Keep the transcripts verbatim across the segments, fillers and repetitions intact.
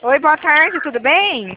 Oi, boa tarde, tudo bem?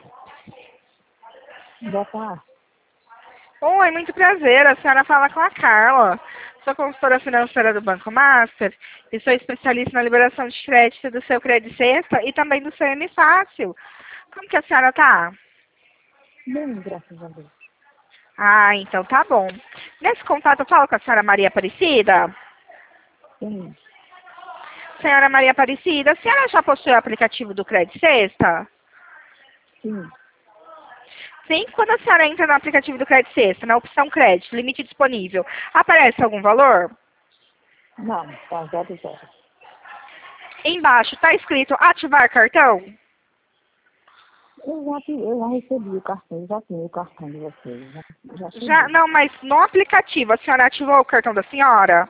Boa tarde. Oi, muito prazer. A senhora fala com a Carla. Sou consultora financeira do Banco Master e sou especialista na liberação de crédito do seu Crédito Sexta e também do seu M Fácil. Como que a senhora tá? Bem, graças a Deus. Ah, então tá bom. Nesse contato eu falo com a senhora Maria Aparecida. Sim, Senhora Maria Aparecida, a senhora já possui o aplicativo do Crédito Sexta? sim. Sim, quando a senhora entra no aplicativo do Crédito Sexta, na opção crédito, limite disponível, aparece algum valor? Não, tá zero, zero. Embaixo está escrito ativar cartão? Eu já, tive- eu já recebi o cartão, eu já tenho o cartão de vocês. Já, já Já, chegou. não, mas no aplicativo, a senhora ativou o cartão da senhora?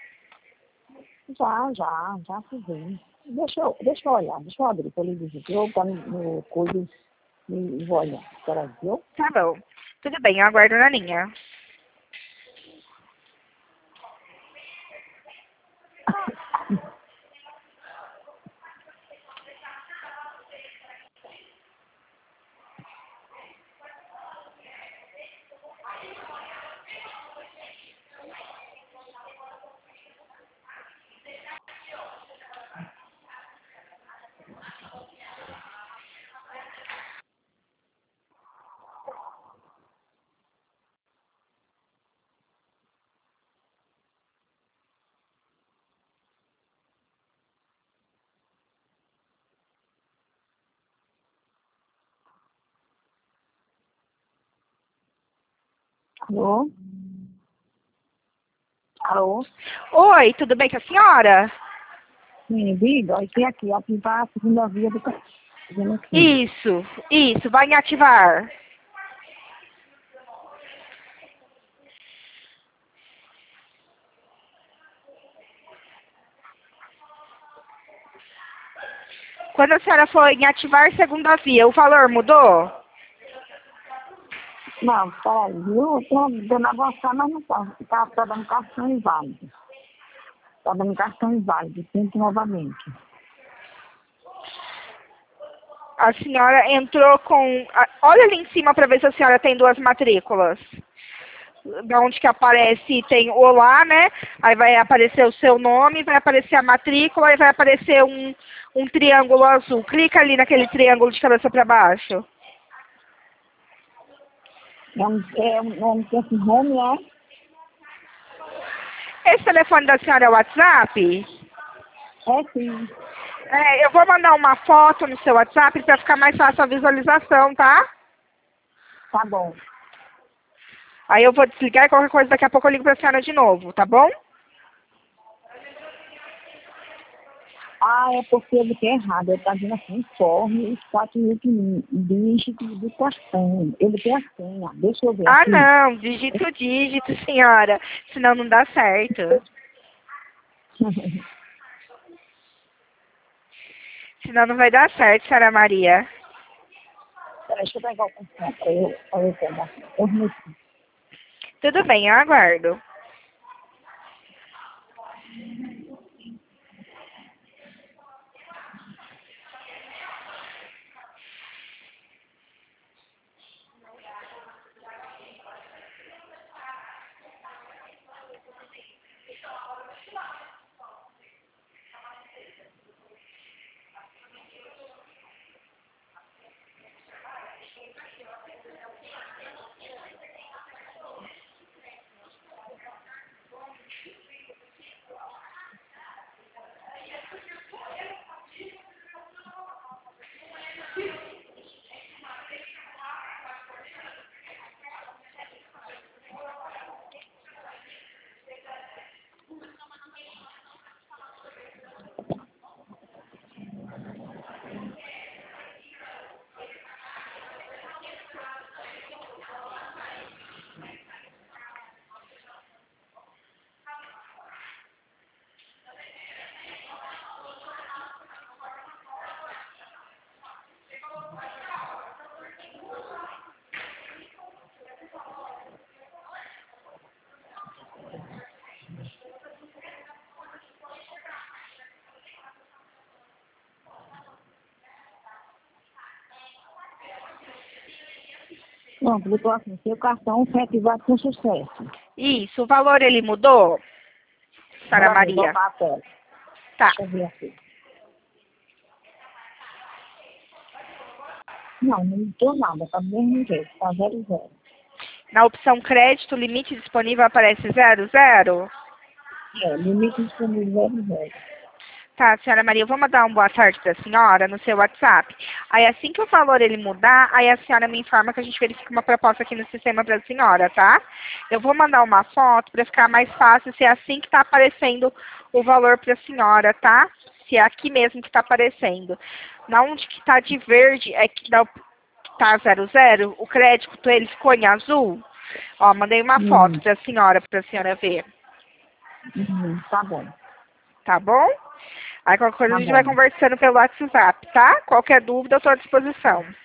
Já, já, já fiz. Deixa eu, deixa eu olhar, deixa eu abrir para ele dizer que eu tá no, no coisa e vou olhar. Espera aí, viu? Tá bom. Tudo bem, eu aguardo na linha. Alô? Alô? Oi, tudo bem com a senhora? Sim, diga, aqui, aqui, ativar a segunda via do cartão. Dizendo aqui. Isso, isso, vai em ativar. Quando a senhora for em ativar segunda via, o valor mudou? Não, peraí, viu? Eu tô dando avançar, mas não tá. Tá, tá dando cartão inválido. Tá dando cartão inválido. Tente novamente. A senhora entrou com... a- Olha ali em cima para ver se a senhora tem duas matrículas. Da onde que aparece, tem olá, né? Aí vai aparecer o seu nome, vai aparecer a matrícula e vai aparecer um, um triângulo azul. Clica ali naquele triângulo de cabeça para baixo. É um, é um, é um tempo home, é? Esse telefone da senhora é o WhatsApp? É sim. É, eu vou mandar uma foto no seu WhatsApp para ficar mais fácil a visualização, tá? Tá bom. Aí eu vou desligar e qualquer coisa daqui a pouco eu ligo para a senhora de novo, tá bom? Ah, é porque ele tem errado. Ele tá dizendo assim, informe os quatro últimos dígitos do cartão. Ele tem a senha. Deixa eu ver Ah, aqui. não, digita o dígito, senhora, senão não dá certo. Senão não vai dar certo, senhora Maria. Peraí, deixa eu pegar o cartão para eu, pra eu pegar. Um minutinho. Tudo bem, eu aguardo. Pronto, botou assim, seu cartão foi ativado com sucesso. Isso, o valor ele mudou, Sara Bora ver, Maria? botar a tela. Tá. Deixa eu ver aqui. Não, não mudou nada, tá do mesmo jeito, tá zero zero. Na opção crédito, limite disponível aparece zero zero? É, limite disponível zero zero. Tá, senhora Maria, eu vou mandar uma boa tarde para a senhora no seu WhatsApp. Aí assim que o valor ele mudar, aí a senhora me informa que a gente verifica uma proposta aqui no sistema para a senhora, tá? Eu vou mandar uma foto para ficar mais fácil, se é assim que está aparecendo o valor para a senhora, tá? Se é aqui mesmo que está aparecendo. Na onde que está de verde é que dá o tá zero zero, o crédito ele ficou em azul. Ó, mandei uma foto Hum, para a senhora, para a senhora ver, hum, tá bom, tá bom? Aí qualquer coisa a tá gente vai bom. conversando pelo WhatsApp, tá? Qualquer dúvida eu estou à disposição.